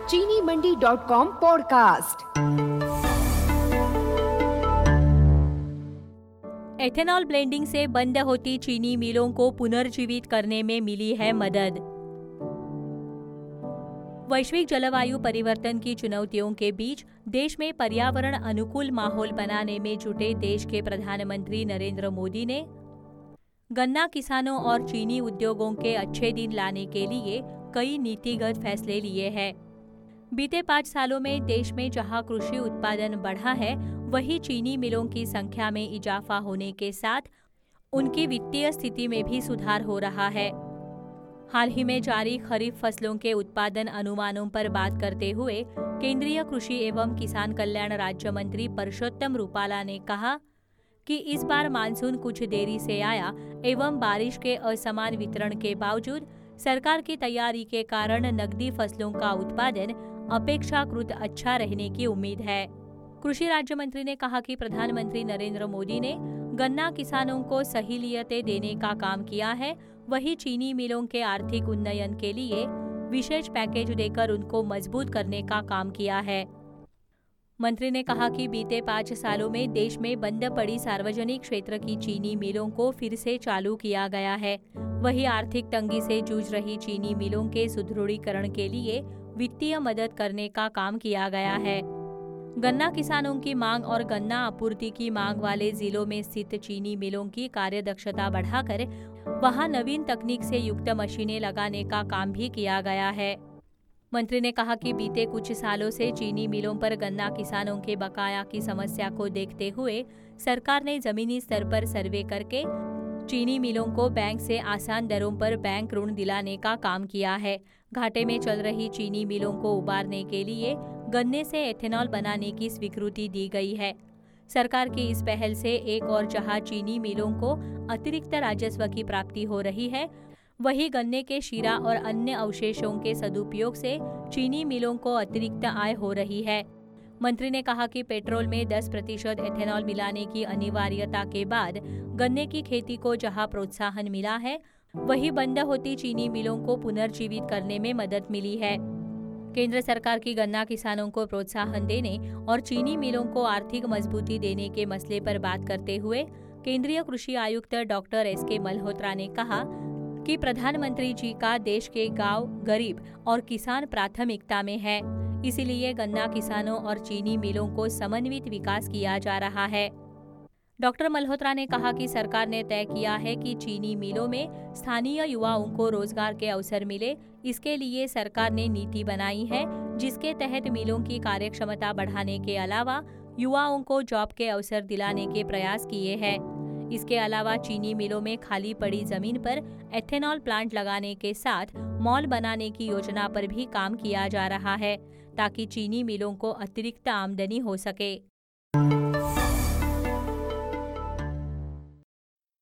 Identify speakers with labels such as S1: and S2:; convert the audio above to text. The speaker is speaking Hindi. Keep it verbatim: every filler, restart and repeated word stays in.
S1: चीनी Mandi dot com podcast.
S2: Ethanol blending से बंद होती चीनी मिलों को पुनर्जीवित करने में मिली है मदद। वैश्विक जलवायु परिवर्तन की चुनौतियों के बीच देश में पर्यावरण अनुकूल माहौल बनाने में जुटे देश के प्रधानमंत्री नरेंद्र मोदी ने गन्ना किसानों और चीनी उद्योगों के अच्छे दिन लाने के लिए कई नीतिगत फैसले लिए हैं। बीते पाँच सालों में देश में जहां कृषि उत्पादन बढ़ा है, वहीं चीनी मिलों की संख्या में इजाफा होने के साथ उनकी वित्तीय स्थिति में भी सुधार हो रहा है। हाल ही में जारी खरीफ फसलों के उत्पादन अनुमानों पर बात करते हुए केंद्रीय कृषि एवं किसान कल्याण राज्य मंत्री परषोत्तम रूपाला ने कहा कि इस बार मानसून कुछ देरी से आया एवं बारिश के असमान वितरण के बावजूद सरकार की तैयारी के कारण नकदी फसलों का उत्पादन अपेक्षाकृत अच्छा रहने की उम्मीद है। कृषि राज्य मंत्री ने कहा कि प्रधानमंत्री नरेंद्र मोदी ने गन्ना किसानों को सहूलियतें देने का काम किया है, वहीं चीनी मिलों के आर्थिक उन्नयन के लिए विशेष पैकेज देकर उनको मजबूत करने का काम किया है। मंत्री ने कहा कि बीते पाँच सालों में देश में बंद पड़ी सार्वजनिक क्षेत्र की चीनी मिलों को फिर से चालू किया गया है। वहीं आर्थिक तंगी से जूझ रही चीनी मिलों के सुदृढ़ीकरण के लिए वित्तीय मदद करने का काम किया गया है। गन्ना किसानों की मांग और गन्ना आपूर्ति की मांग वाले जिलों में स्थित चीनी मिलों की कार्यदक्षता बढ़ाकर वहां नवीन तकनीक से युक्त मशीनें लगाने का काम भी किया गया है। मंत्री ने कहा कि बीते कुछ सालों से चीनी मिलों पर गन्ना किसानों के बकाया की समस्या को देखते हुए सरकार ने जमीनी स्तर पर सर्वे करके चीनी मिलों को बैंक से आसान दरों पर बैंक ऋण दिलाने का काम किया है। घाटे में चल रही चीनी मिलों को उबारने के लिए गन्ने से एथेनॉल बनाने की स्वीकृति दी गई है। सरकार की इस पहल से एक और जहां चीनी मिलों को अतिरिक्त राजस्व की प्राप्ति हो रही है, वहीं गन्ने के शीरा और अन्य अवशेषों के सदुपयोग से चीनी मिलों को अतिरिक्त आय हो रही है। मंत्री ने कहा कि पेट्रोल में दस प्रतिशत एथेनॉल मिलाने की अनिवार्यता के बाद गन्ने की खेती को जहां प्रोत्साहन मिला है, वहीं बंद होती चीनी मिलों को पुनर्जीवित करने में मदद मिली है। केंद्र सरकार की गन्ना किसानों को प्रोत्साहन देने और चीनी मिलों को आर्थिक मजबूती देने के मसले पर बात करते हुए केंद्रीय कृषि आयुक्त डॉक्टर एस के मल्होत्रा ने कहा कि प्रधानमंत्री जी का देश के गांव, गरीब और किसान प्राथमिकता में है, इसीलिए गन्ना किसानों और चीनी मिलों को समन्वित विकास किया जा रहा है। डॉक्टर मल्होत्रा ने कहा कि सरकार ने तय किया है कि चीनी मिलों में स्थानीय युवाओं को रोजगार के अवसर मिले, इसके लिए सरकार ने नीति बनाई है जिसके तहत मिलों की कार्यक्षमता बढ़ाने के अलावा युवाओं को जॉब के अवसर दिलाने के प्रयास किए हैं। इसके अलावा चीनी मिलों में खाली पड़ी जमीन पर एथेनॉल प्लांट लगाने के साथ मॉल बनाने की योजना पर भी काम किया जा रहा है ताकि चीनी मिलों को अतिरिक्त आमदनी हो सके।